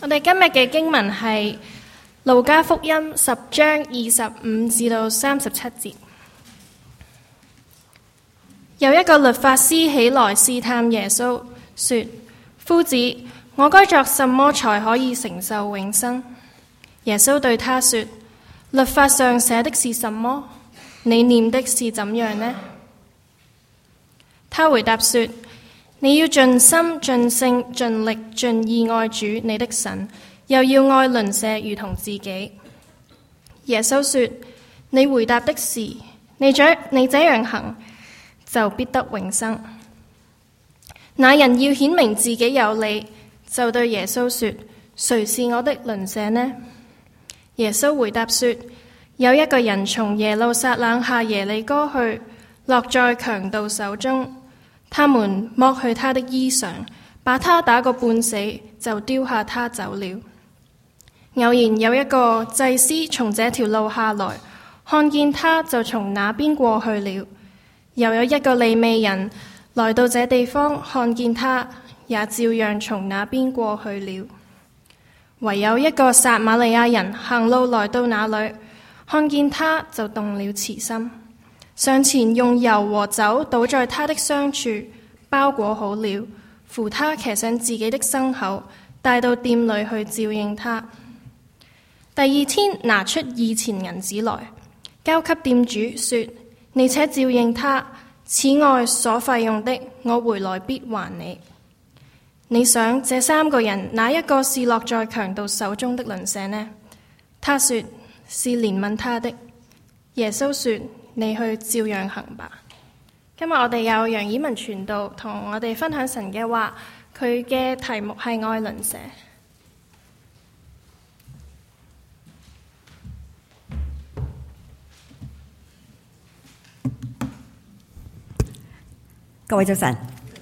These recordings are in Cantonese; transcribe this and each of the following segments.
我哋今日嘅經文係路加福音10章25至到37節。有一個律法師起來試探耶穌，說：夫子，我該作什麼才可以承受永生？耶穌對他說：律法上寫的是什麼？你念的是怎樣呢？他回答說：你要盡心、盡性、盡力、盡意愛主你的神，又要愛鄰舍如同自己。耶穌說：你回答的是，你這樣行，就必得永生。那人要顯明自己有理，就對耶穌說：誰是我的鄰舍呢？耶穌回答說：有一個人從耶路撒冷下耶利哥去，落在強盜手中，他們剝去他的衣裳，把他打個半死，就丟下他走了。偶然有一個祭司從這條路下來，看見他，就從那邊過去了。又有一個利未人來到這地方，看見他，也照樣從那邊過去了。唯有一個撒瑪利亞人行路來到那裏，看見他，就動了慈心，上前用油和酒倒在他的傷處，包裹好了，扶他騎上自己的牲口，帶到店裏去照應他。第二天拿出2錢銀子來，交給店主說：你且照應他，此外所費用的，我回來必還你。你想這3個人哪一個是落在強盜手中的鄰舍呢？他說：是憐憫他的。耶穌說：你去照樣行吧。今日我哋有楊以文傳道同我哋分享神嘅話，佢嘅題目係愛鄰舍。 各位早晨。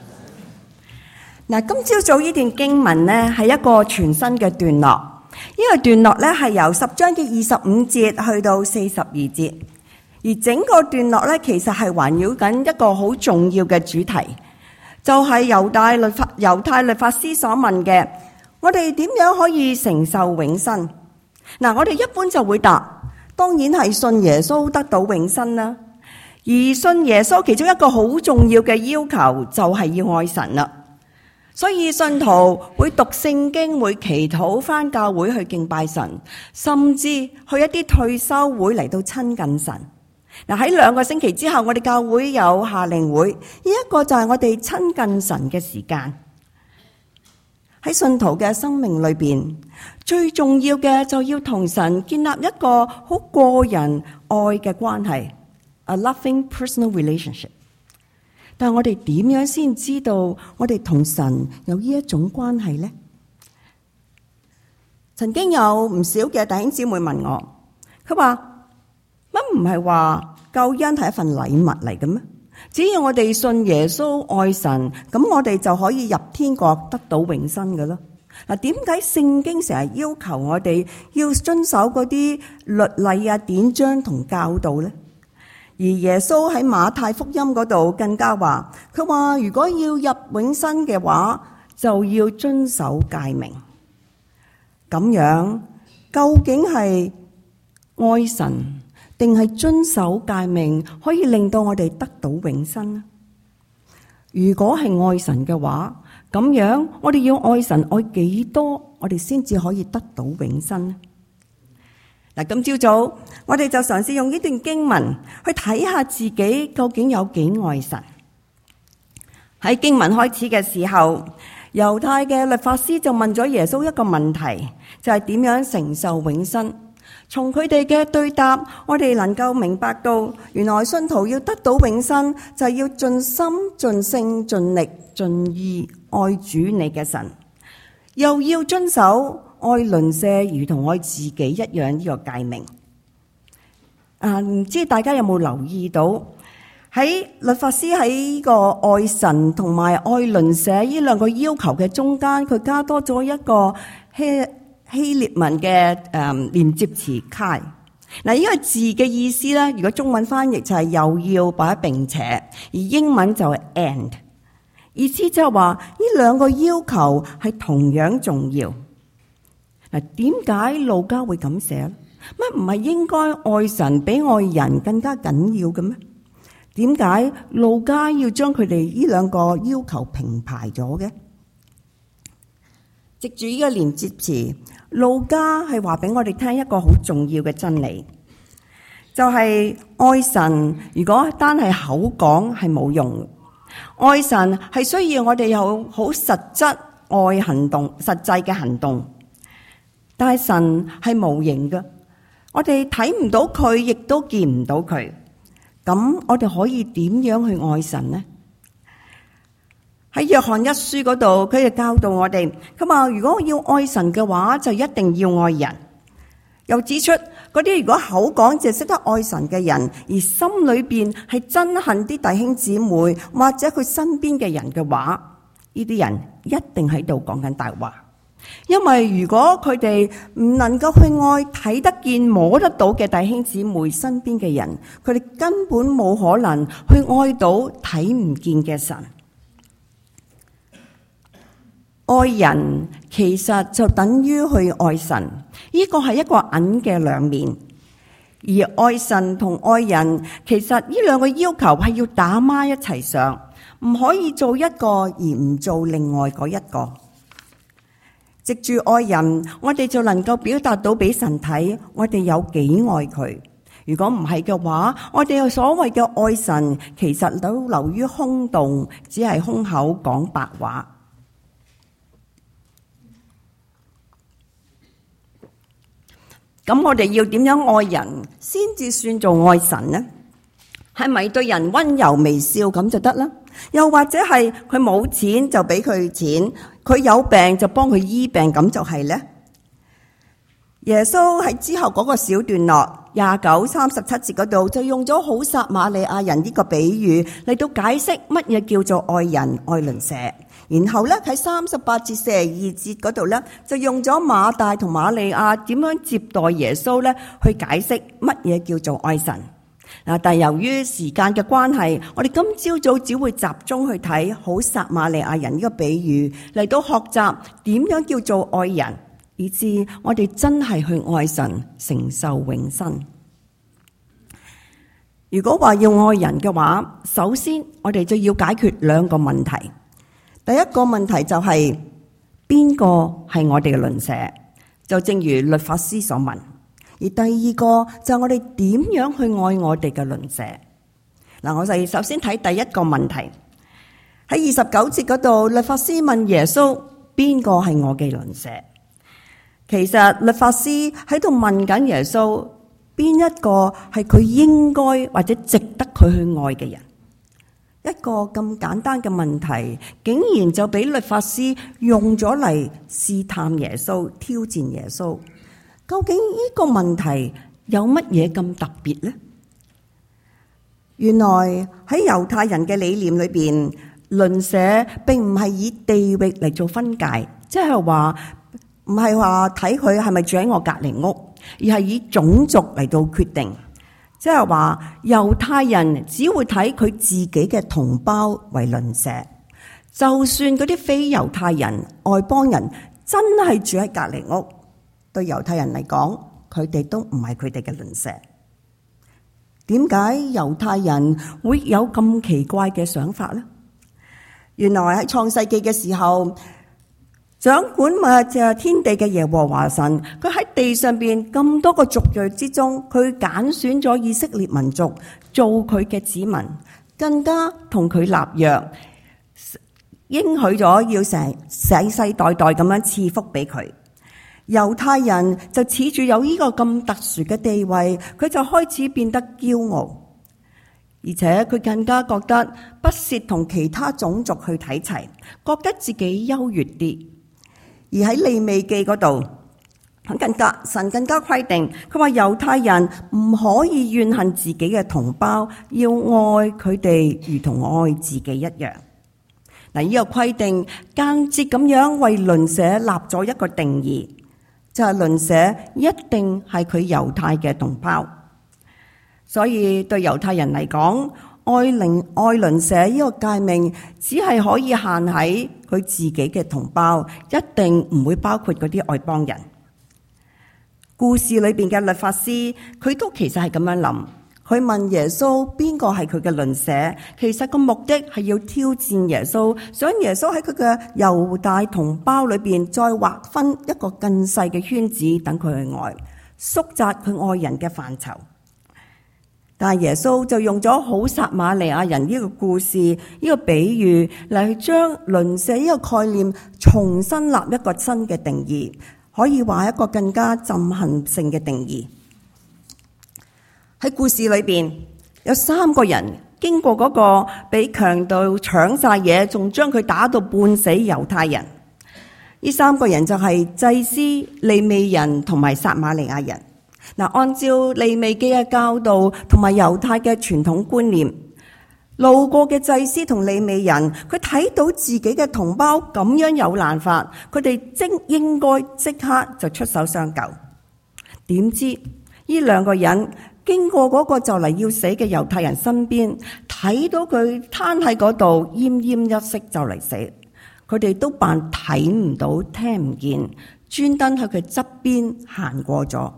嗱，今朝早呢段經文呢係一個全新嘅段落。呢個段落呢係由10章嘅25節去到42節，而整個段落呢其實係環繞緊一個好重要嘅主題，就係猶太律法師所問嘅：我哋點樣可以承受永生？嗱，我哋一般就會答，當然係信耶穌得到永生啦。而信耶穌其中一個好重要嘅要求就係要愛神啦，所以信徒會讀聖經，會祈禱，返教會去敬拜神，甚至去一啲退修會嚟到親近神。嗱，喺2個星期之後，我哋教會有夏令會，呢一個就係我哋親近神嘅時間。喺信徒嘅生命裏邊，最重要嘅就要同神建立一個好個人愛嘅關係。A loving personal relationship， 但係我哋點樣先知道我哋同神有呢一種關係呢？曾經有唔少嘅弟兄姊妹問我，佢話乜唔係話救恩係一份禮物嚟嘅咩？只要我哋信耶穌愛神，咁我哋就可以入天國得到永生嘅咯。嗱，點解聖經成日要求我哋要遵守嗰啲律例啊、典章同教導呢？而耶穌喺馬太福音嗰度更加話，佢話如果要入永生嘅話，就要遵守誡命。咁樣究竟係愛神定係遵守誡命可以令到我哋得到永生呢？如果係愛神嘅話，咁樣我哋要愛神愛幾多，我哋先至可以得到永生呢？嗱，今朝早我哋就嘗試用呢段經文去睇下自己究竟有幾愛神。喺經文開始嘅時候，猶太嘅律法師就問咗耶穌一個問題，就係點樣承受永生。從佢哋嘅對答，我哋能夠明白到，原來信徒要得到永生，就係要盡心、盡性、盡力、盡意愛主你嘅神，又要遵守愛鄰舍如同愛自己一樣呢個誡命。唔知大家有冇留意到，喺律法師喺呢個愛神同埋愛鄰舍呢2個要求嘅中間，佢加多咗一個希臘文嘅連接詞 kai。嗱，呢個字嘅意思咧，如果中文翻譯就係又要或者並且，而英文就係 and， 意思就係話呢2個要求係同樣重要。 嗱，點解路加會咁寫咧？乜唔係應該愛神比愛人更加緊要嘅咩？點解路加要將佢哋呢兩個要求平排咗嘅？藉住呢個連接詞，路加係話俾我哋聽一個好重要嘅真理，就係愛神如果單係口講係冇用，愛神係需要我哋有好實質愛行動、實際嘅行動。但係神係無形嘅，我哋睇唔到佢，亦都見唔到佢。咁我哋可以點樣去愛神呢？喺約翰一書嗰度，佢就教導我哋，佢話如果要愛神嘅話，就一定要愛人。又指出嗰啲如果口講就識得愛神嘅人，而心裏邊係憎恨啲弟兄姊妹或者佢身邊嘅人嘅話，呢啲人一定喺度講緊大話。因為如果佢哋唔能夠去愛睇得見摸得到嘅弟兄姊妹身邊嘅人，佢哋根本冇可能去愛到睇唔見嘅神。愛人其實就等於去愛神，呢個係一個銀嘅兩面。而愛神同愛人，其實呢兩個要求係要打孖一齊上，唔可以做一個而唔做另外嗰一個。藉住愛人，我哋就能夠表達到俾神睇，我哋有幾愛佢。如果唔係嘅話，我哋所謂嘅愛神，其實都流於空洞，只係空口講白話。咁我哋要點樣愛人先至算做愛神呢？係咪對人溫柔微笑咁就得啦？又或者係佢冇錢就俾佢錢，佢有病就幫佢醫病，咁就係呢？耶穌喺之後嗰個小段落29、37節嗰度就用咗好撒瑪利亞人呢個比喻嚟到解釋乜嘢叫做愛人愛鄰舍。然後咧喺38至42節嗰度咧就用咗馬大同瑪利亞點樣接待耶穌咧去解釋乜嘢叫做愛神。但係由於時間嘅關係，我哋今朝早只會集中去睇好撒瑪利亞人呢個比喻嚟到學習點樣叫做愛人，以致我哋真係去愛神，承受永生。如果話要愛人嘅話，首先我哋就要解決兩個問題。第一個問題就係邊個係我哋嘅鄰舍，就正如律法師所問。而第二個就係我哋點樣去愛我哋嘅鄰舍。嗱，我哋首先睇第一個問題。喺29節嗰度，律法師問耶穌：邊個係我嘅鄰舍？其實律法師喺度問緊耶穌，邊一個係佢應該或者值得佢去愛嘅人？一個咁簡單嘅問題，竟然就俾律法師用咗嚟試探耶穌、挑戰耶穌。究竟呢個問題有乜嘢咁特別呢？原來喺猶太人嘅理念裏邊，鄰舍並唔係以地域嚟做分界，即係話唔係話睇佢係咪住喺我隔籬屋，而係以種族嚟到決定。即係話猶太人只會睇佢自己嘅同胞為鄰舍，就算嗰啲非猶太人、外邦人真係住喺隔籬屋，對猶太人嚟講，佢哋都唔係佢哋嘅鄰舍。點解猶太人會有咁奇怪嘅想法呢？原來喺創世記嘅時候，掌管就天地嘅耶和華神，佢喺地上邊咁多個族裔之中，佢揀選咗以色列民族做佢嘅子民，更加同佢立約，應許咗要成世世代代咁樣賜福俾佢。猶太人就恃住有呢個咁特殊嘅地位，佢就開始變得驕傲，而且佢更加覺得不屑同其他種族去睇齊，覺得自己優越啲。而喺利未記嗰度，神更加規定，佢話猶太人唔可以怨恨自己嘅同胞，要愛佢哋如同愛自己一樣。嗱，呢個規定間接咁樣為鄰舍立咗一個定義，就係鄰舍一定係佢猶太嘅同胞。所以對猶太人嚟講，愛鄰舍呢個誡命只係可以限喺佢自己嘅同胞，一定唔會包括嗰啲外邦人。 故事裏邊嘅律法師，佢都其實係咁樣諗。佢問耶穌邊個係佢嘅鄰舍，其實個目的係要挑戰耶穌，想耶穌喺佢嘅猶大同胞裏邊再劃分一個更細嘅圈子，等佢去愛，縮窄佢愛人嘅範疇。但係耶穌就用咗好撒瑪利亞人呢個故事，呢個比喻嚟去將鄰舍呢個概念重新立一個新嘅定義，可以話係一個更加震撼性嘅定義。喺故事裏邊有3個人經過嗰個俾強盜搶晒嘢，仲將佢打到半死猶太人。呢3個人就係祭司、利未人同埋撒瑪利亞人。嗱，按照利未記嘅教導同埋猶太嘅傳統觀念，路過嘅祭司同利未人，佢睇到自己嘅同胞咁樣有難法，佢哋應該即刻就出手相救。點知呢2個人經過嗰個就嚟要死嘅猶太人身邊，睇到佢攤喺嗰度奄奄一息就嚟死，佢哋都扮睇唔到聽唔見，專登喺佢側邊行過咗。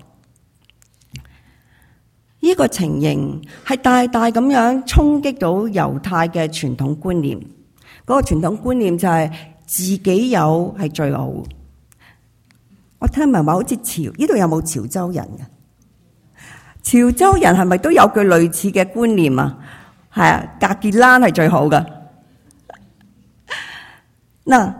呢個情形係大大咁樣衝擊到猶太嘅傳統觀念。嗰個傳統觀念就係自己有係最好。我聽聞話好似呢度有冇潮州人嘅？潮州人係咪都有句類似嘅觀念啊？係啊，隔結欄係最好㗎。嗱，呢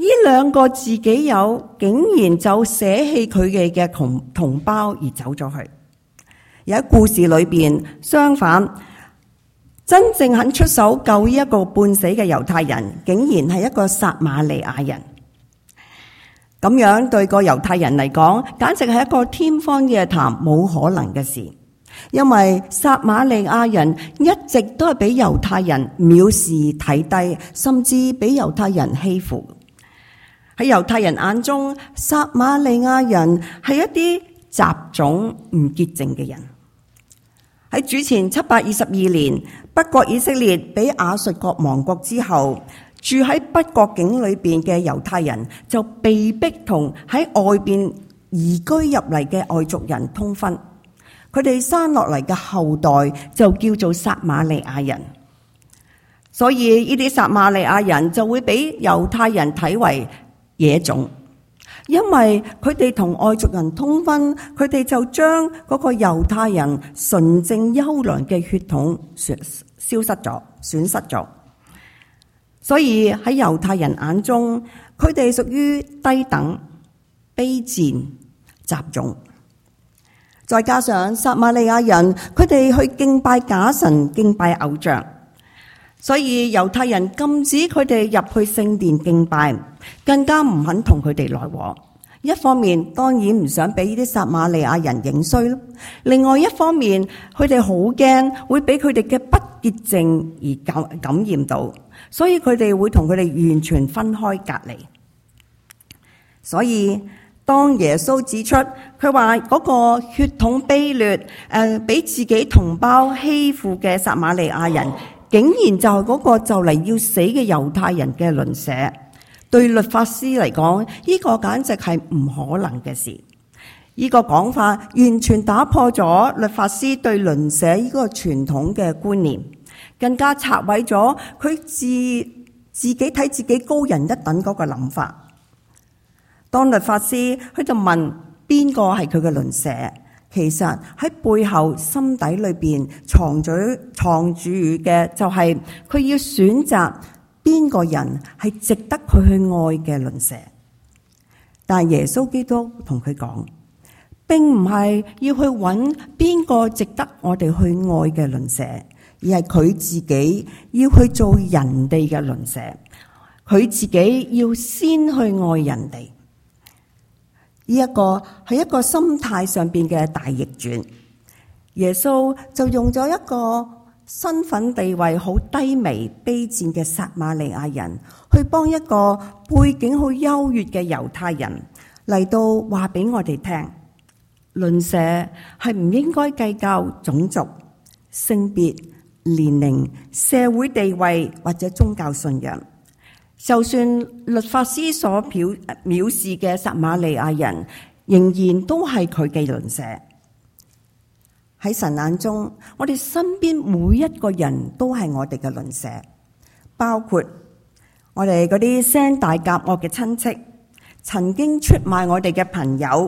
2個自己有，竟然就捨棄佢哋嘅同胞而走咗去。而喺故事裏邊，相反，真正肯出手救呢一個半死嘅猶太人，竟然係一個撒瑪利亞人。咁樣對個猶太人嚟講，簡直係一個天方夜譚，冇可能嘅事。因為撒瑪利亞人一直都係俾猶太人藐視睇低，甚至俾猶太人欺負。喺猶太人眼中，撒瑪利亞人係一啲雜種唔潔淨嘅人。喺主前722年，北國以色列俾亞述國亡國之後，住喺北國境裏邊嘅猶太人就被逼同喺外邊移居入嚟嘅外族人通婚，佢哋生落嚟嘅後代就叫做撒瑪利亞人。所以呢啲撒瑪利亞人就會俾猶太人睇為野種。因為佢哋同外族人通婚，佢哋就將嗰個猶太人純正優良嘅血統消失咗、損失咗。所以喺猶太人眼中，佢哋屬於低等、卑賤、雜種。再加上撒瑪利亞人，佢哋去敬拜假神、敬拜偶像，所以猶太人禁止佢哋入去聖殿敬拜，更加唔肯同佢哋來往。一方面當然唔想俾呢啲撒瑪利亞人影衰咯，另外一方面佢哋好驚會俾佢哋嘅不潔淨而感染到，所以佢哋會同佢哋完全分開隔離。所以當耶穌指出佢話嗰個血統卑劣俾自己同胞欺負嘅撒瑪利亞人，竟然就係嗰個就嚟要死嘅猶太人嘅鄰舍，對律法師嚟講，呢個簡直係唔可能嘅事。呢個講法完全打破咗律法師對鄰舍呢個傳統嘅觀念，更加拆毀咗佢自己睇自己高人一等嗰個諗法。當律法師佢就問邊個係佢嘅鄰舍，其實喺背後心底裏邊藏住嘅就係佢要選擇邊個人係值得佢去愛嘅鄰舍。但耶穌基督同佢講，並唔係要去揾邊個值得我哋去愛嘅鄰舍，而係佢自己要去做人哋嘅鄰舍，佢自己要先去愛人哋。呢一個係一個心態上邊嘅大逆轉。耶穌就用咗一個身份地位好低微卑賤嘅撒瑪利亞人，去幫一個背景好優越嘅猶太人嚟到話俾我哋聽，鄰舍係唔應該計較種族、性別、年齡、社會地位或者宗教信仰。就算律法師所藐視嘅撒瑪利亞人， 仍然都係佢嘅鄰舍。喺神眼中，我哋身邊每一個人都係我哋嘅鄰舍，包括我哋嗰啲聲大夾惡嘅親戚，曾經出賣我哋嘅朋友，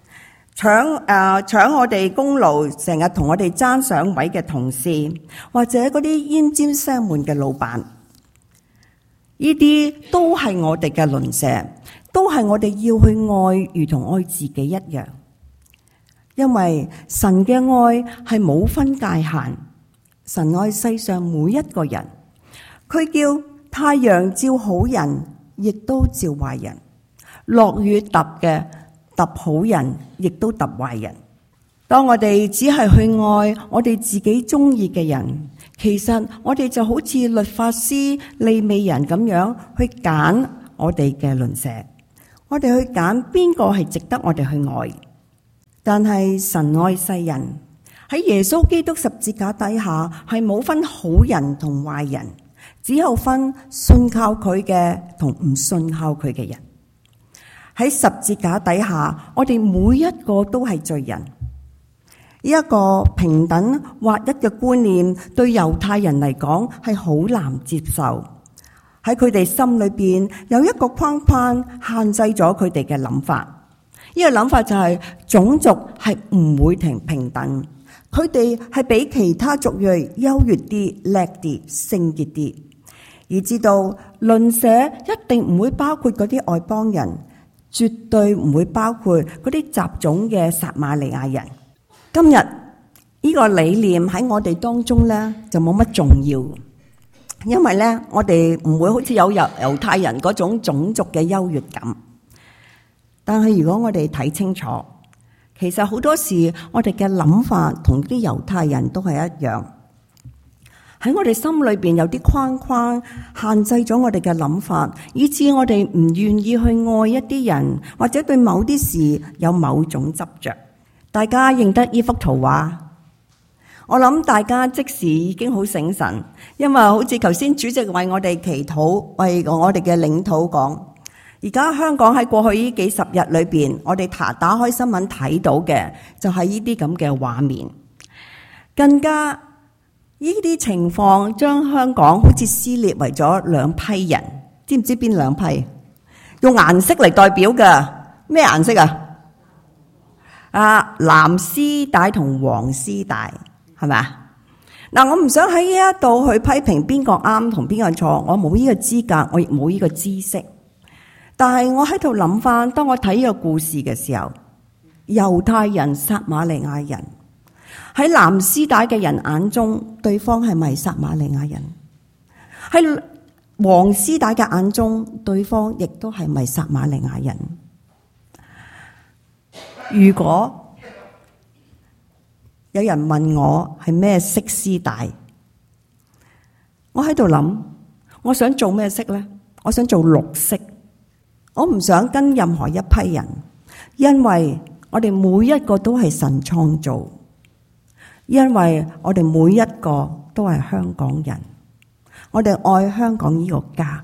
搶我哋功勞，成日同我哋爭上位嘅同事，或者嗰啲奄尖聲悶嘅老闆，呢啲都係我哋嘅鄰舍，都係我哋要去愛，如同愛自己一樣。因為神嘅愛係冇分界限，神愛世上每一個人，佢叫太陽照好人，亦都照壞人；落雨揼嘅揼好人，亦都揼壞人。當我哋只係去愛我哋自己中意嘅人，其實我哋就好似律法師利未人咁樣去揀我哋嘅鄰舍，我哋去揀邊個係值得我哋去愛。但係神愛世人，喺耶穌基督十字架底下係冇分好人同壞人，只有分信靠佢嘅同唔信靠佢嘅人。喺十字架底下，我哋每一個都係罪人。呢一個平等劃一嘅觀念對猶太人嚟講係好難接受，喺佢哋心裏邊有一個框框限制咗佢哋嘅諗法。呢個諗法就係種族係唔會平等，佢哋係比其他族裔優越啲、叻啲、聖潔啲，而知道鄰舍一定唔會包括嗰啲外邦人，絕對唔會包括嗰啲雜種嘅撒瑪利亞人。今日呢個理念喺我哋當中咧就冇乜重要，因為咧我哋唔會好似有猶太人嗰種種族嘅優越感。但係如果我哋睇清楚，其實好多時我哋嘅諗法同啲猶太人都係一樣，喺我哋心裏邊有啲框框限制咗我哋嘅諗法，以致我哋唔願意去愛一啲人，或者對某啲事有某種執着。大家認得呢幅圖畫？我諗大家即時已經好醒神，因為好似頭先主席為我哋祈禱，為我哋嘅領土講。而家香港喺過去呢幾十日裏邊，我哋打開新聞睇到嘅就係呢啲咁嘅畫面，更加呢啲情況將香港好似撕裂為咗兩批人，知唔知邊兩批？用顏色嚟代表嘅，咩顏色啊？藍絲帶同黃絲帶，係咪啊？嗱，我唔想喺呢一度去批評邊個啱同邊個錯，我冇呢個資格，我亦冇呢個知識。但係我喺度諗翻，當我睇呢個故事嘅時候，猶太人、撒瑪利亞人喺藍絲帶嘅人眼中，對方係咪撒瑪利亞人？喺黃絲帶嘅眼中，對方亦都係咪撒瑪利亞人？如果有人問我係咩色絲帶，我喺度諗，我想做咩色呢？我想做綠色。我唔想跟任何一批人，因為我哋每一個都係神創造，因為我哋每一個都係香港人，我哋愛香港呢個家。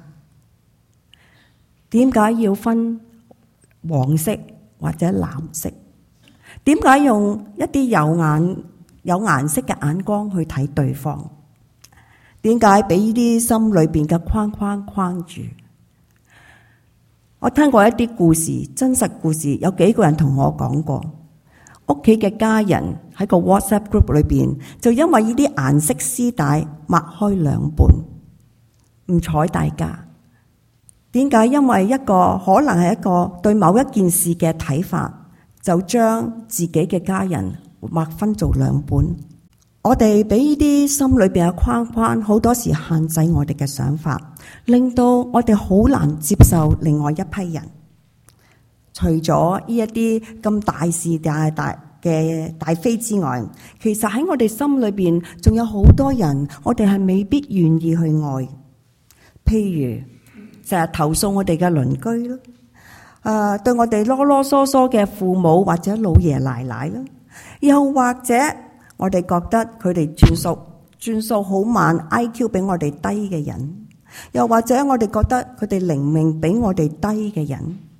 點解要分黃色或者藍色？點解用一啲有顏色嘅眼光去睇對方？點解俾呢啲心裏邊嘅框框住？我聽過一啲故事，真實故事，有幾個人同我講過，屋企嘅家人喺個 WhatsApp group 裏邊，就因為呢啲顏色絲帶擘開兩半，唔睬大家。點解？因為一個可能係一個對某一件事嘅睇法，就將自己嘅家人劃分做兩半。我哋俾呢啲心裏邊嘅框框，好多時限制我哋嘅想法，令到我哋好難接受另外一批人。除咗呢一啲咁大是大非之外，其實喺我哋心裏邊仲有好多人，我哋係未必願意去愛。譬如成日投訴我哋嘅鄰居咯，對我哋囉囉嗦嗦嘅父母或者老爺奶奶啦，又或者我哋覺得佢哋轉數好慢 ，IQ 比我哋低嘅人，又或者我哋覺得佢哋靈命比我哋低嘅人，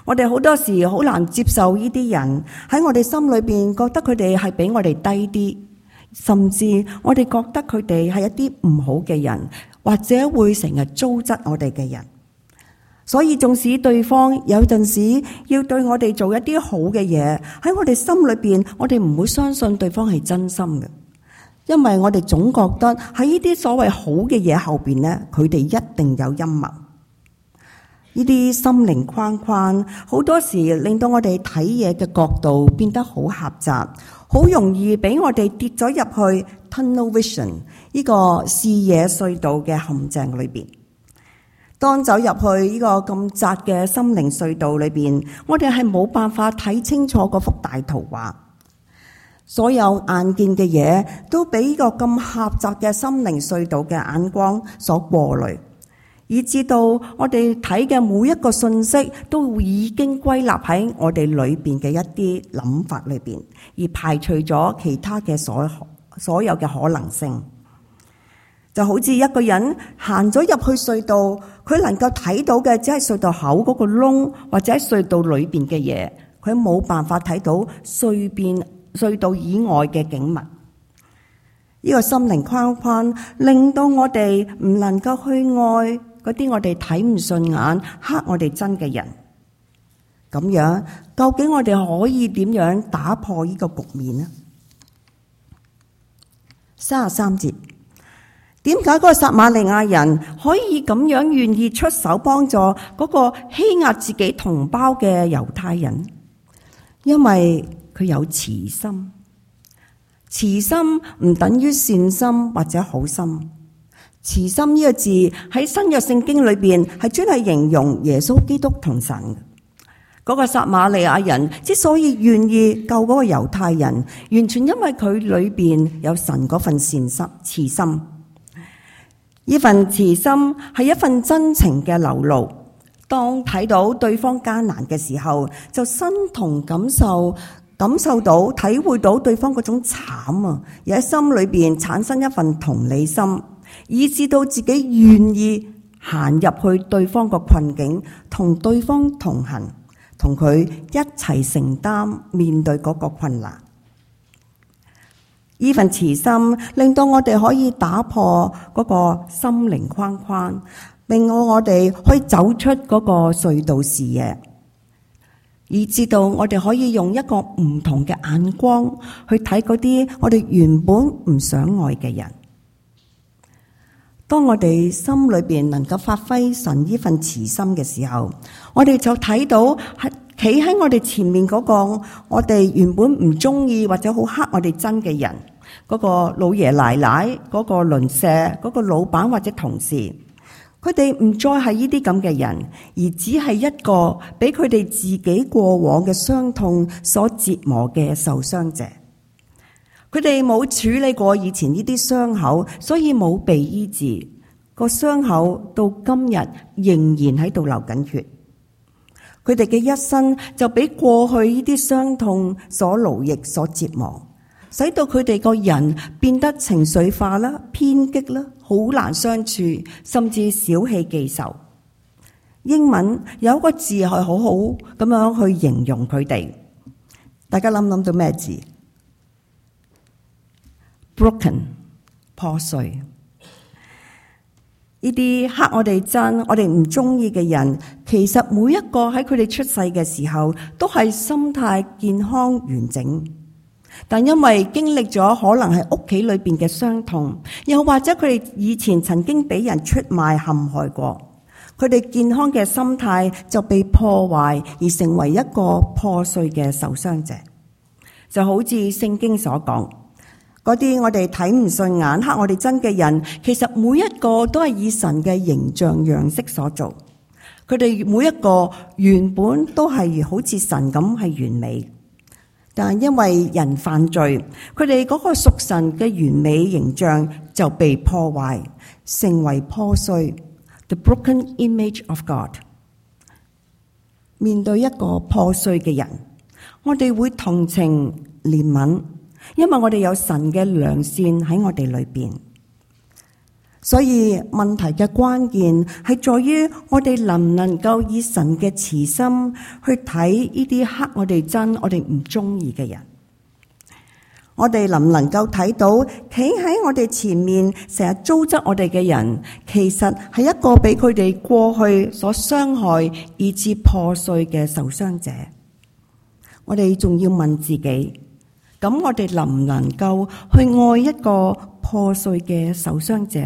我哋好多時好難接受呢啲人，喺我哋心裏邊覺得佢哋係比我哋低啲，甚至我哋覺得佢哋係一啲唔好嘅人，或者會成日糟質我哋嘅人。所以縱使對方有陣時要對我哋做一啲好嘅嘢，喺我哋心裏邊，我哋唔會相信對方係真心嘅，因為我哋總覺得喺呢啲所謂好嘅嘢後邊呢，佢哋一定有陰謀。呢啲心靈框框好多時令到我哋睇嘢嘅角度變得好狹窄，好容易俾我哋跌咗入去 tunnel vision 呢個視野隧道嘅陷阱裏邊。當走入去呢個咁窄嘅心靈隧道裏邊，我哋係冇辦法睇清楚嗰幅大圖畫，所有眼見嘅嘢都俾呢個咁狹窄嘅心靈隧道嘅眼光所過濾，以至到我哋睇嘅每一個信息都已經歸納喺我哋裏邊嘅一啲諗法裏邊，而排除咗其他嘅所有嘅可能性。就好似一個人行咗入去隧道，佢能夠睇到嘅只係隧道口嗰個窿，或者喺隧道裏邊嘅嘢，佢冇辦法睇到隧道以外嘅景物。呢個心靈框框令到我哋唔能夠去愛嗰啲我哋睇唔順眼、黑我哋真嘅人。咁樣究竟我哋可以點樣打破呢個局面呢？33節。點解嗰個撒瑪利亞人可以咁樣願意出手幫助嗰個欺壓自己同胞嘅猶太人？因為佢有慈心。慈心唔等於善心或者好心。慈心呢個字喺新約聖經裏邊係專係形容耶穌基督同神嘅。嗰個撒瑪利亞人之所以願意救嗰個猶太人，完全因為佢裏邊有神嗰份善心、慈心。呢份慈心係一份真情嘅流露，當睇到對方艱難嘅時候，就身同感受到、體會到對方嗰種慘啊，而喺心裏邊產生一份同理心，以致到自己願意行入去對方個困境，同對方同行，同佢一齊承擔面對嗰個困難。呢份慈心令到我哋可以打破嗰個心靈框框，令我哋可以走出嗰個隧道視野，以至到我哋可以用一個唔同嘅眼光去睇嗰啲我哋原本唔想愛嘅人。當我哋心裏邊能夠發揮神呢份慈心嘅時候，我哋就睇到企喺我哋前面嗰個我哋原本唔中意或者好黑我哋真嘅人，嗰個老爺奶奶、嗰個鄰舍、嗰個老闆或者同事，佢哋唔再係呢啲咁嘅人，而只係一個俾佢哋自己過往嘅傷痛所折磨嘅受傷者。佢哋冇處理過以前呢啲傷口，所以冇被醫治，個傷口到今日仍然喺度流緊血。佢哋嘅一生就俾過去呢啲傷痛所奴役、所折磨，使到佢哋個人變得情緒化啦、偏激啦，好難相處，甚至小氣記仇。英文有一個字係好好咁樣去形容佢哋，大家諗唔諗到咩字？Broken， 破碎。呢啲黑我哋憎、我哋唔中意嘅人，其實每一個喺佢哋出世嘅時候都係心態健康完整，但因為經歷咗可能係屋企裏邊嘅傷痛，又或者佢哋以前曾經俾人出賣陷害過，佢哋健康嘅心態就被破壞，而成為一個破碎嘅受傷者。就好似聖經所講，嗰啲我哋睇唔順眼、黑我哋真嘅人，其實每一個都係以神嘅形象樣式所做。佢哋每一個原本都係好似神咁係完美，但因為人犯罪，佢哋嗰個屬神嘅完美形象就被破壞，成為破碎。The broken image of God。面對一個破碎嘅人，我哋會同情憐憫。因為我哋有神嘅良善喺我哋裏邊， 所以問題嘅關鍵係在於我哋能唔能夠以神嘅慈心去睇呢啲黑我哋憎、我哋唔中意嘅人。我哋能唔能夠睇到企喺我哋前面成日糟質我哋嘅人，其實係一個俾佢哋過去所傷害以致破碎嘅受傷者。我哋仲要問自己，咁我哋能唔能夠去愛一個破碎嘅受傷者？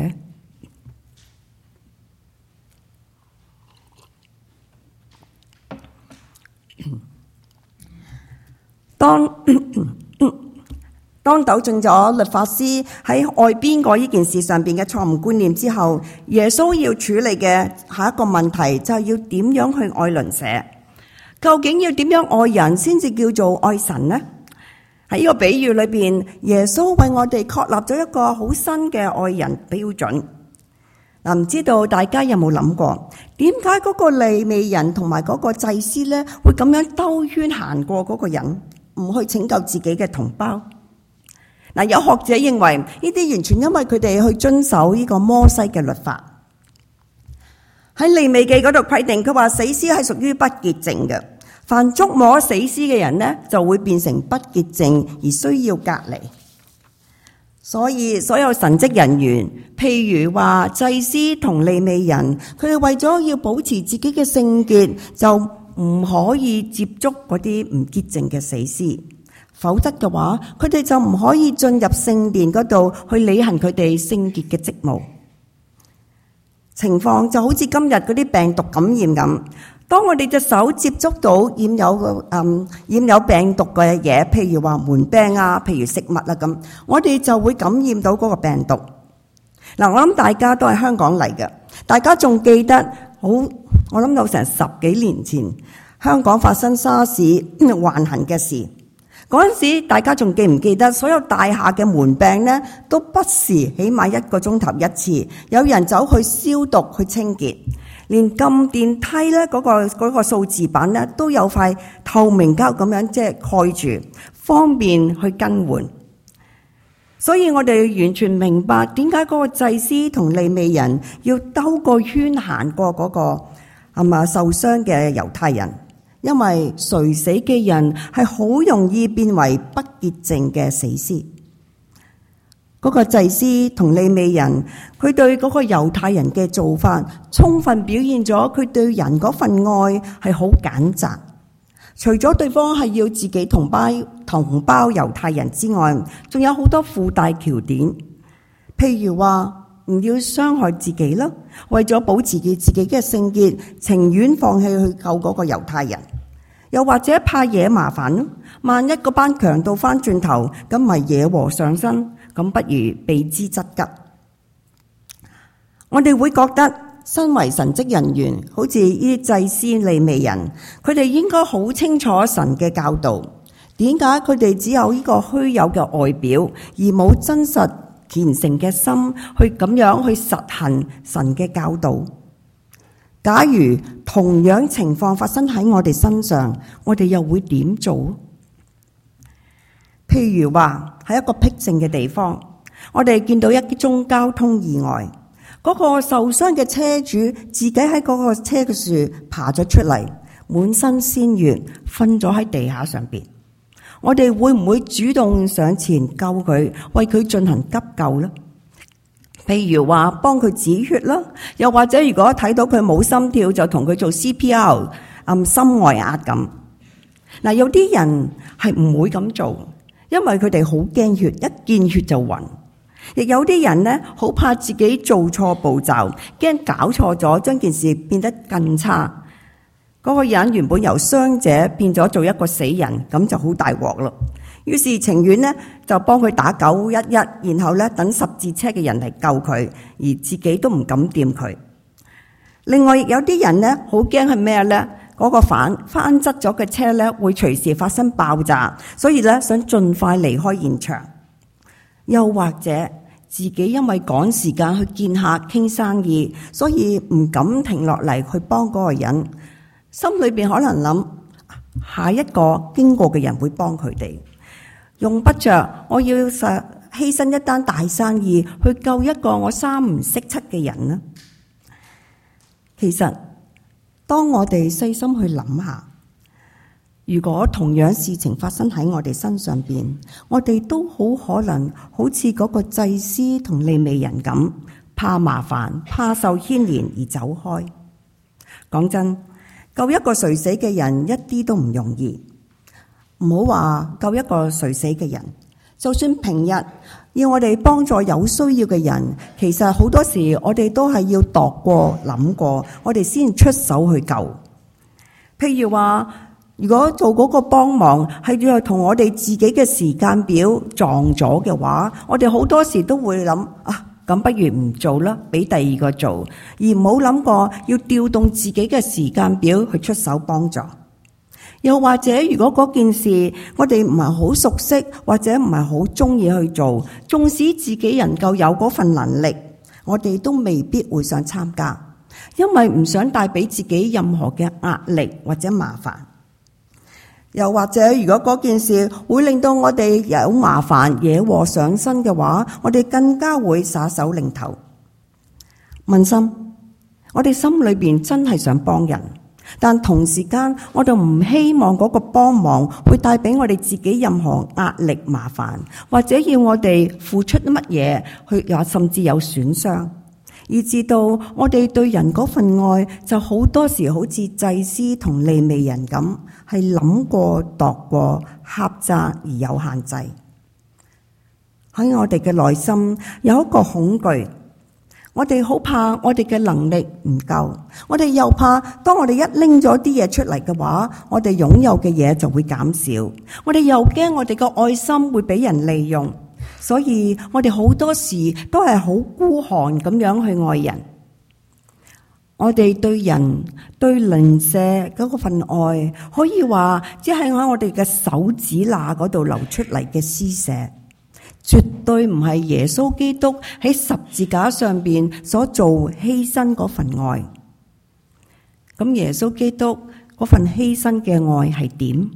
當糾正咗律法師喺愛邊個呢件事上邊嘅錯誤觀念之後，耶穌要處理嘅下一個問題就係要點樣去愛鄰舍。究竟要點樣愛人先至叫做愛神呢？喺呢個比喻裏邊，耶穌為我哋確立咗一個好新嘅愛人標準。嗱，唔知道大家有冇諗過，點解嗰個利未人同埋嗰個祭司咧會咁樣兜圈行過嗰個人，唔去拯救自己嘅同胞？嗱，有學者認為呢啲完全因為佢哋去遵守呢個摩西嘅律法。喺利未記嗰度規定，佢話死屍係屬於不潔淨嘅，凡觸摸死屍嘅人呢，就會變成不潔淨而需要隔離。所以所有神職人員，譬如話祭司同利未人，佢哋為咗要保持自己嘅聖潔，就唔可以接觸嗰啲唔潔淨嘅死屍。否則嘅話，佢哋就唔可以進入聖殿嗰度去履行佢哋聖潔嘅職務。情況就好似今日嗰啲病毒感染咁，當我哋隻手接觸到染有病毒嘅嘢，譬如話門柄啊，譬如食物啊咁，我哋就會感染到嗰個病毒。嗱，我諗大家都係香港嚟嘅，大家仲記得我諗到成10幾年前香港發生沙士橫行嘅事。嗰陣時，大家仲記唔記得所有大廈嘅門柄呢，都不時起碼1個鐘頭一次，有人走去消毒去清潔，連撳電梯呢嗰個數字板呢，都有塊透明膠咁樣即係蓋住，方便去更換。所以我哋完全明白點解嗰個祭司同利未人要兜個圈行過嗰個受傷嘅猶太人。因為垂死嘅人係好容易變為不潔淨嘅死屍。嗰個祭司同利未人，佢對嗰個猶太人嘅做法，充分表現咗佢對人嗰份愛係好揀擇。除咗對方係要自己同胞猶太人之外，仲有好多附帶條件，譬如話唔要傷害自己啦，為咗保持自己嘅聖潔，情願放棄去救嗰個猶太人。又或者怕惹麻煩，萬一嗰班強盜翻轉頭，咁咪惹禍上身，咁不如避之則吉。我哋會覺得，身為神職人員，好似呢啲祭司利未人，佢哋應該好清楚神嘅教導。點解佢哋只有呢個虛有嘅外表，而冇真實虔誠嘅心去咁樣去實行神嘅教導？假如同樣情況發生喺我哋身上，我哋又會點做？譬如話喺一個僻靜嘅地方，我哋見到一宗交通意外，嗰個受傷嘅車主自己喺嗰個車嘅樹爬咗出嚟，滿身鮮血，瞓咗喺地下上邊。我哋會唔會主動上前救佢，為佢進行急救呢？譬如話幫佢止血啦，又或者如果睇到佢冇心跳，就同佢做 CPR， 心外壓咁。嗱，有啲人係唔會咁做，因為佢哋好驚血，一見血就暈。亦有啲人呢，好怕自己做錯步驟，驚搞錯咗，將件事變得更差。嗰個人原本由傷者變咗做一個死人，咁就好大鑊咯。於是情願呢就幫佢打911，然後呢等十字車嘅人嚟救佢，而自己都唔敢掂佢。另外有啲人呢好驚係咩呢？嗰個翻側咗嘅車呢會隨時發生爆炸，所以呢想盡快離開現場。又或者自己因為趕時間去見客傾生意，所以唔敢停落嚟去幫嗰個人，心裏邊可能諗下一個經過嘅人會幫佢哋。用不着，我要犧牲一單大生意去救一個我三唔識七嘅人呢？其實當我哋細心去諗下，如果同樣事情發生喺我哋身上邊，我哋都好可能好似嗰個祭司同利未人咁，怕麻煩、怕受牽連而走開。講真，救一個垂死嘅人一啲都唔容易，唔好話救一個垂死嘅人，就算平日要我哋幫助有需要嘅人，其實好多時我哋都係要度過、諗過，我哋先出手去救。譬如話，如果做嗰個幫忙係要同我哋自己嘅時間表撞咗嘅話，我哋好多時都會諗咁不如唔做啦，俾第二個做，而唔好諗過要調動自己嘅時間表去出手幫助。又或者如果嗰件事我哋唔係好熟悉，或者唔係好中意去做，縱使自己能夠有嗰份能力，我哋都未必會想參加，因為唔想帶俾自己任何嘅壓力或者麻煩。又或者如果嗰件事會令到我哋有麻煩惹禍上身嘅話，我哋更加會耍手擰頭。問心，我哋心裏邊真係想幫人，但同時間我哋唔希望嗰個幫忙會帶俾我哋自己任何壓力麻煩，或者要我哋付出乜嘢去，甚至有損傷，以至到我哋對人嗰份愛就好多時好似祭司同利未人咁，係諗過度過，狹窄而有限制。喺我哋嘅內心有一個恐懼，我哋好怕我哋嘅能力唔夠，我哋又怕當我哋一拎咗啲嘢出嚟嘅話，我哋擁有嘅嘢就會減少，我哋又驚我哋嘅愛心會俾人利用，所以我哋好多時都係好孤寒咁樣去愛人。我哋對人對鄰舍嗰份愛，可以話只係喺我哋嘅手指罅嗰度流出嚟嘅施捨，絕對唔係耶穌基督喺十字架上邊所做犧牲嗰份愛。咁耶穌基督嗰份犧牲嘅愛係點？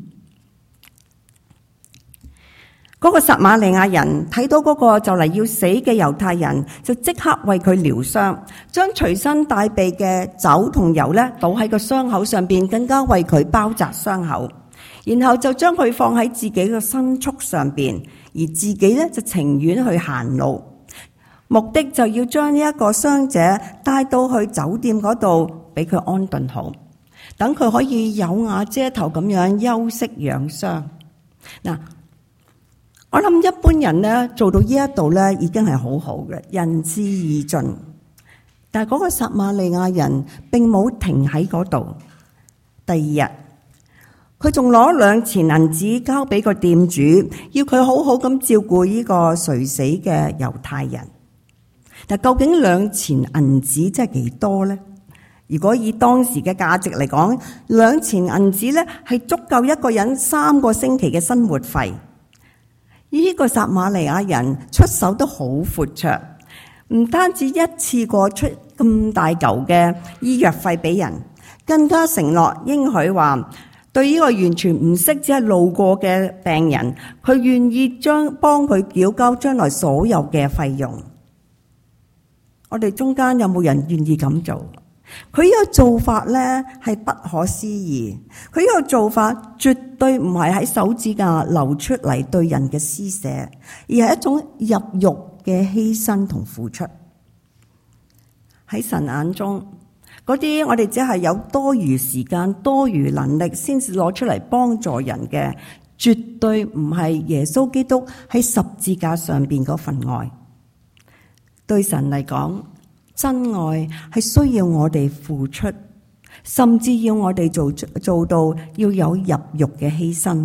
嗰個撒瑪利亞人睇到嗰個就嚟要死嘅猶太人，就即刻為佢療傷，將隨身帶備嘅酒同油咧倒喺個傷口上邊，更加為佢包紮傷口，然後就將佢放喺自己嘅牲畜上邊，而自己咧就情願去行路，目的就要將呢一個傷者帶到去酒店嗰度，俾佢安頓好，等佢可以有瓦遮頭咁樣休息養傷。嗱，我諗一般人咧做到呢一度咧已經係好好嘅，仁至義盡。但係嗰個撒瑪利亞人並冇停喺嗰度。第二日，佢仲攞2錢銀子交俾個店主，要佢好好咁照顧呢個垂死嘅猶太人。但究竟2錢銀子即係幾多呢？如果以當時嘅價值嚟講，2錢銀子咧係足夠一個人3個星期嘅生活費。呢個撒瑪利亞人出手都好闊綽，唔單止一次過出咁大嚿嘅醫藥費俾人，更加承諾應許話，對呢個完全唔識只係路過嘅病人，佢願意幫佢繳交將來所有嘅費用。我哋中間有冇人願意咁做？佢呢個做法咧係不可思議，佢呢個做法絕對唔係喺手指甲流出嚟對人嘅施捨，而係一種入肉嘅犧牲同付出。喺神眼中，嗰啲我哋只係有多餘時間、多餘能力先至攞出嚟幫助人嘅，絕對唔係耶穌基督喺十字架上邊嗰份愛。對神嚟講，真愛係需要我哋付出，甚至要我哋做到要有入肉嘅犧牲。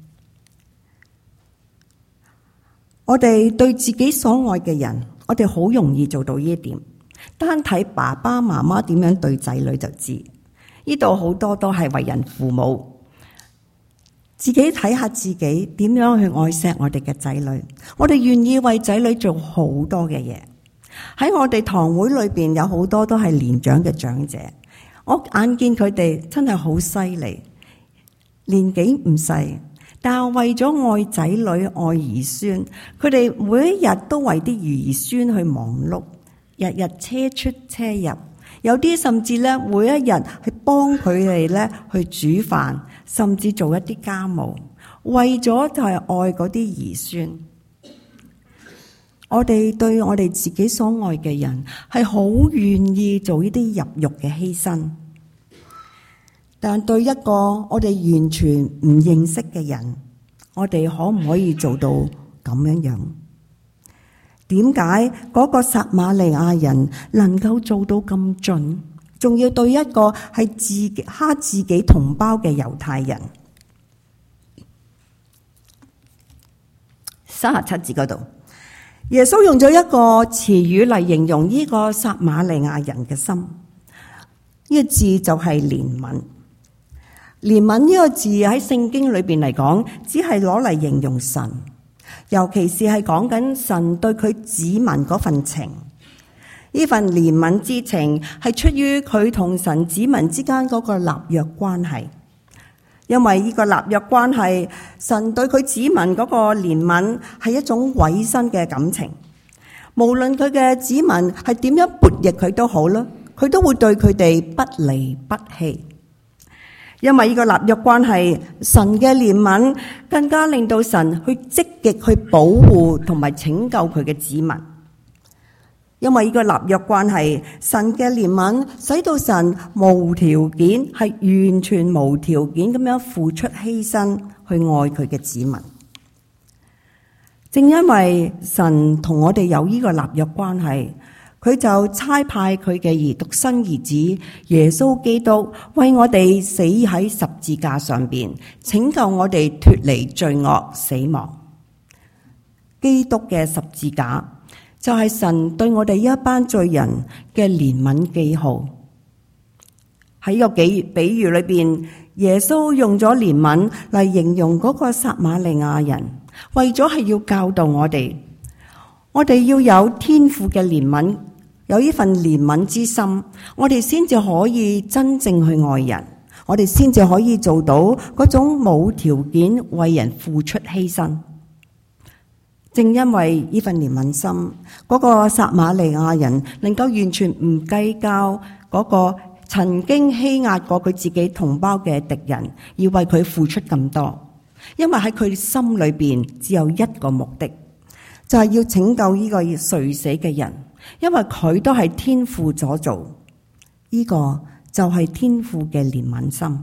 我哋對自己所愛嘅人，我哋好容易做到呢一點。單睇爸爸媽媽點樣對仔女就知，呢度好多都係為人父母。自己睇下自己點樣去愛錫我哋嘅仔女，我哋願意為仔女做好多嘅嘢。喺我哋堂會裏邊有好多都係年長嘅長者，我眼見佢哋真係好犀利，年紀唔細， 但係為咗愛仔女、愛兒孫，佢哋每一日都為啲兒孫去忙碌，日日車出車入。有啲甚至咧，每一日去幫佢哋咧去煮飯，甚至做一啲家務，為咗就係愛嗰啲兒孫。我哋對我哋自己所愛嘅人係好願意做呢啲入肉嘅犧牲，但對一個我哋完全唔認識嘅人，我哋可唔可以做到咁樣樣？點解嗰個撒瑪利亞人能夠做到咁盡，仲要對一個係蝦自己同胞嘅猶太人？37節嗰度，耶穌用咗一個詞語嚟形容呢個撒瑪利亞人嘅心，呢個字就係憐憫。憐憫呢個字喺聖經裏邊嚟講，只係攞嚟形容神。尤其是係講緊神對佢子民嗰份情，呢份憐憫之情係出於佢同神子民之間嗰個立約關係。因為呢個立約關係，神對佢子民嗰個憐憫係一種委身嘅感情。無論佢嘅子民係點樣悖逆佢都好啦，佢都會對佢哋不離不棄。因為呢個立約關係，神嘅憐憫更加令到神去積極去保護同埋拯救佢嘅子民。因為呢個立約關係，神嘅憐憫使到神無條件，係完全無條件咁樣付出犧牲去愛佢嘅子民。正因為神同我哋有呢個立約關係，佢就差派佢嘅獨生兒子耶穌基督為我哋死喺十字架上邊，拯救我哋脫離罪惡死亡。基督嘅十字架就係神對我哋一班罪人嘅憐憫記號。喺呢個比喻裏邊，耶穌用咗憐憫嚟形容嗰個撒瑪利亞人，為咗係要教導我哋要有天父嘅憐憫，有呢份憐憫之心，我哋先至可以真正去愛人，我哋先至可以做到嗰種冇條件為人付出犧牲。正因為呢份憐憫心，嗰個撒瑪利亞人能夠完全唔計較嗰個曾經欺壓過佢自己同胞嘅敵人，而為佢付出咁多。因為喺佢心裏邊只有一個目的，就係要拯救呢個垂死嘅人。因為佢都係天父所做，呢個就係天父嘅憐憫心。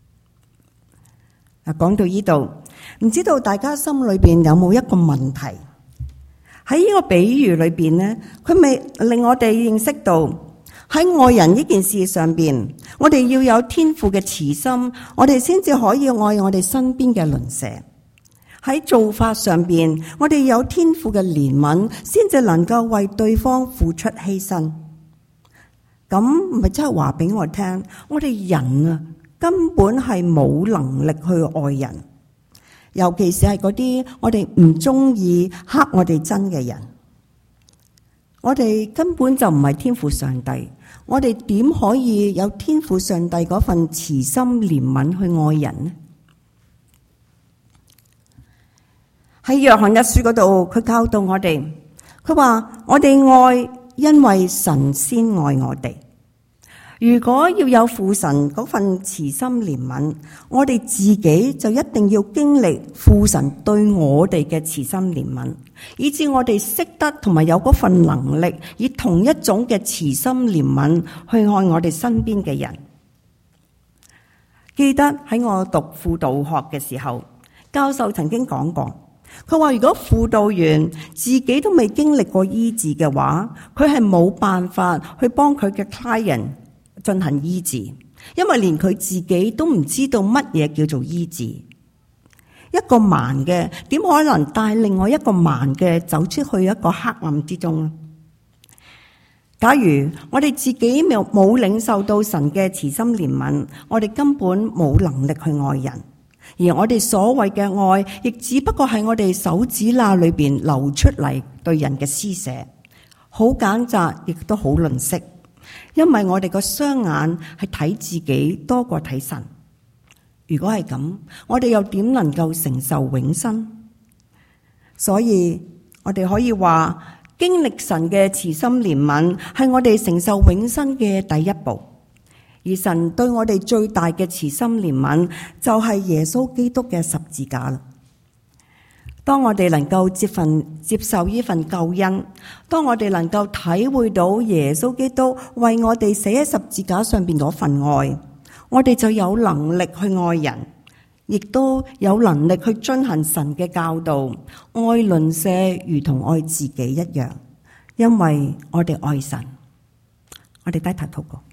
講到呢度，唔知道大家心裏邊有冇一個問題？喺呢個比喻裏邊呢，佢未令我哋認識到喺愛人呢件事上邊，我哋要有天父嘅慈心，我哋先至可以愛我哋身邊嘅鄰舍。喺做法上邊，我哋有天父嘅憐憫，先至能夠為對方付出犧牲。咁咪真係話俾我聽，我哋人啊根本係冇能力去愛人，尤其是係嗰啲我哋唔中意黑我哋真嘅人。我哋根本就唔係天父上帝，我哋點可以有天父上帝嗰份慈心憐憫去愛人呢？喺約翰一書嗰度，佢教導我哋，佢話我哋愛，因為神先愛我哋。如果要有父神嗰份慈心憐憫，我哋自己就一定要經歷父神對我哋嘅慈心憐憫，以致我哋識得同埋有嗰份能力，以同一種嘅慈心憐憫去愛我哋身邊嘅人。記得喺我讀輔導學嘅時候，教授曾經講過，佢話如果輔導員自己都未經歷過醫治嘅話，佢係冇辦法去幫佢嘅 client 進行醫治，因為連佢自己都唔知道乜嘢叫做醫治。一個盲嘅點可能帶另外一個盲嘅走出去一個黑暗之中呢？假如我哋自己冇領受到神嘅慈心憐憫，我哋根本冇能力去愛人。而我哋所謂嘅愛，亦只不過係我哋手指罅裏邊流出嚟對人嘅施捨，好揀擇，亦都好吝嗇。因為我哋個雙眼係睇自己多過睇神， 如果係咁，我哋又點能夠承受永生？所以我哋可以話，經歷神嘅慈心憐憫係我哋承受永生嘅第一步。而神對我哋最大嘅慈心憐憫就係耶穌基督嘅十字架啦。當我哋能夠接受呢份救恩，當我哋能夠體會到耶穌基督為我哋死喺十字架上邊嗰份愛，我哋就有能力去愛人，亦都有能力去遵行神嘅教導，愛鄰舍如同愛自己一樣，因為我哋愛神。我哋低頭禱告。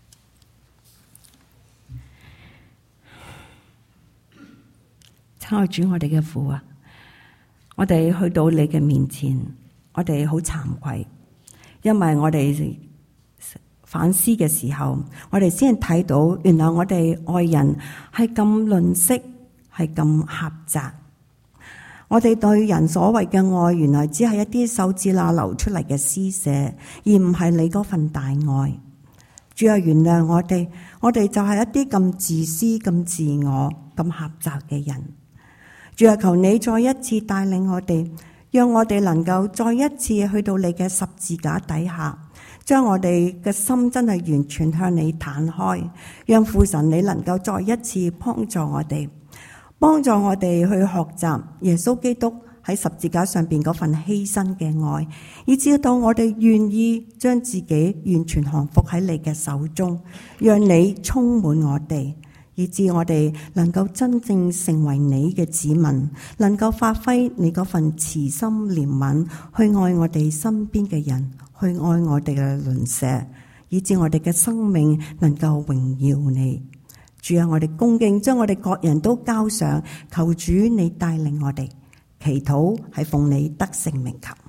親愛主，我哋嘅父啊，我哋去到你嘅面前，我哋好慚愧，因為我哋反思嘅時候，我哋先睇到原來我哋愛人係咁吝嗇，係咁狹窄。我哋對人所謂嘅愛，原來只係一啲手指罅流出嚟嘅施捨，而唔係你嗰份大愛。主啊，原諒我哋，我哋就係一啲咁自私、咁自我、咁狹窄嘅人。主啊，求你再一次帶領我哋，讓我哋能夠再一次去到你嘅十字架底下，將我哋嘅心真係完全向你攤開，讓父神你能夠再一次幫助我哋去學習耶穌基督喺十字架上邊嗰份犧牲嘅愛，以至到我哋願意將自己完全降服喺你嘅手中，讓你充滿我哋，以致我哋能夠真正成為你嘅子民，能夠發揮你嗰份慈心憐憫，去愛我哋身邊嘅人，去愛我哋嘅鄰舍，以致我哋嘅生命能夠榮耀你。主啊，我哋恭敬將我哋各人都交上，求主你帶領我哋，祈禱係奉你得勝名求。